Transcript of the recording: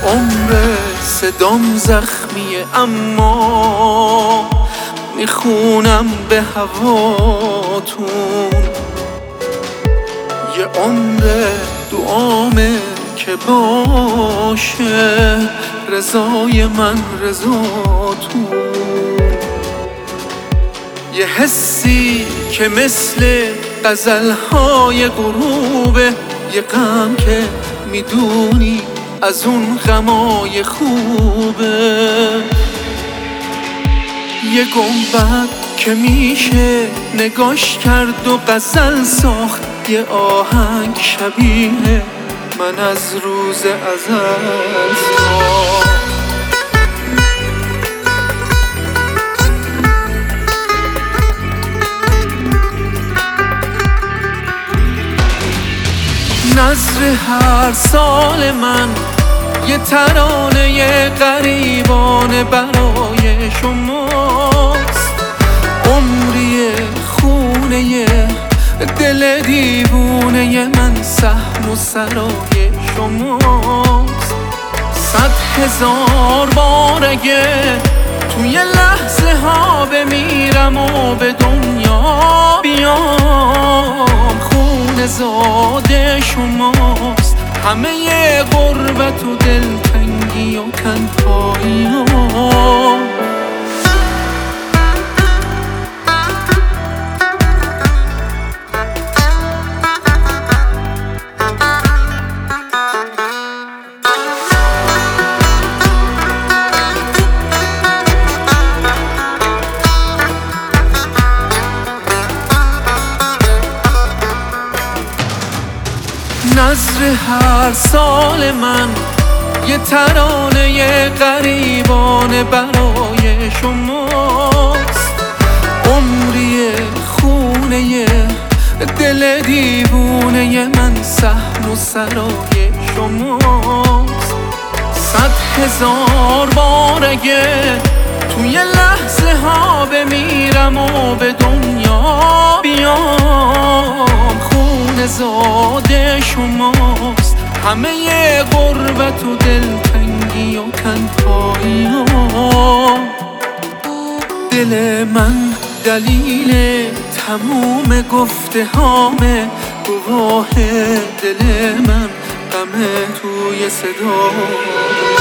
عمر صدام زخمیه اما میخونم به هواتون. یه عمر دعامه که باشه رضای من رضاتون. یه حسی که مثل غزلهای غروبه، یه غم که میدونی از اون غمای خوبه. یه گنبد که میشه نگاش کرد و غزل ساخت، یه آهنگ شبیه من از روز ازل ساخت. نظر هر سال من یه ترانه غریبانه برای شماست. عمری خونه دل دیوونه من صحن و سرای شماست. 100,000 بار اگه توی لحظه ها بمیرم و به دنیا بیام، خون زاده شماست. همه غربت و دلتنگی و تنهایی ها. نظر هر سال من یه ترانه غریبانه برای شماست. عمری خونه دل دیوونه من صحن و سرای شماست. 100,000 بار اگه توی لحظه ها بمیرم و به دنیا بیام، خون زاده شماست. همه غربت و دلتنگی و تنهایی ها. دل من دلیل تموم گفته هامه، گواه دل من غم توی صدا.